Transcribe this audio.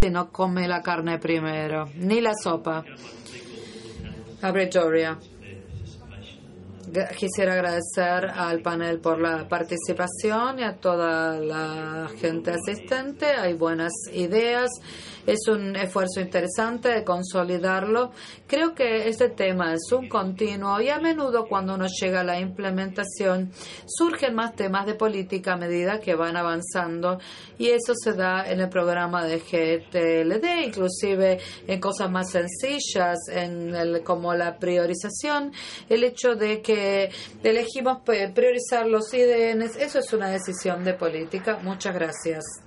y no come la carne primero, ni la sopa. Abretoria. Quisiera agradecer al panel por la participación y a toda la gente asistente. Hay buenas ideas. Es un esfuerzo interesante de consolidarlo. Creo que este tema es un continuo y a menudo cuando uno llega a la implementación surgen más temas de política a medida que van avanzando y eso se da en el programa de GTLD, inclusive en cosas más sencillas como la priorización, el hecho de que elegimos priorizar los IDNs, eso es una decisión de política. Muchas gracias.